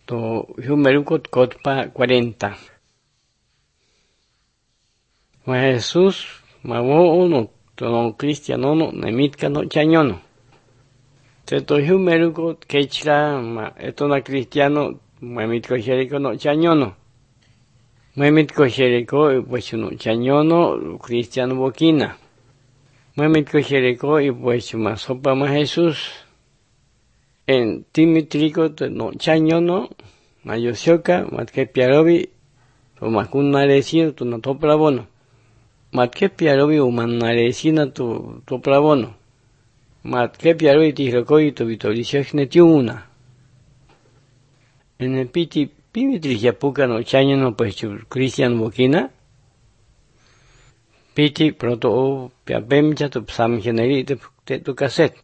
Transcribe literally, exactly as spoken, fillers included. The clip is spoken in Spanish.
to Humerukot Kotpa cuarenta. Ma Jesús mawo uno to cristiano no nemitka no chañono. Te to Humerukot kechra ma etona cristiano mamitko jeriko no chañono. Mamitko jeriko pues no chañono cristiano bokina. Mamitko jeriko y pues ma sopa ma Jesús. En Timitrico no chañono mayosioka matke piarobi to makunaresino to no toplabono. Matke piarobi umannaresina to toplabono. Matke piarobi tihrokoi to vitorisiosnetiuna. En el piti pimitrijapuka no chañono pues cristian bokina. Piti proto piapemcha to psam generi te tu cassette.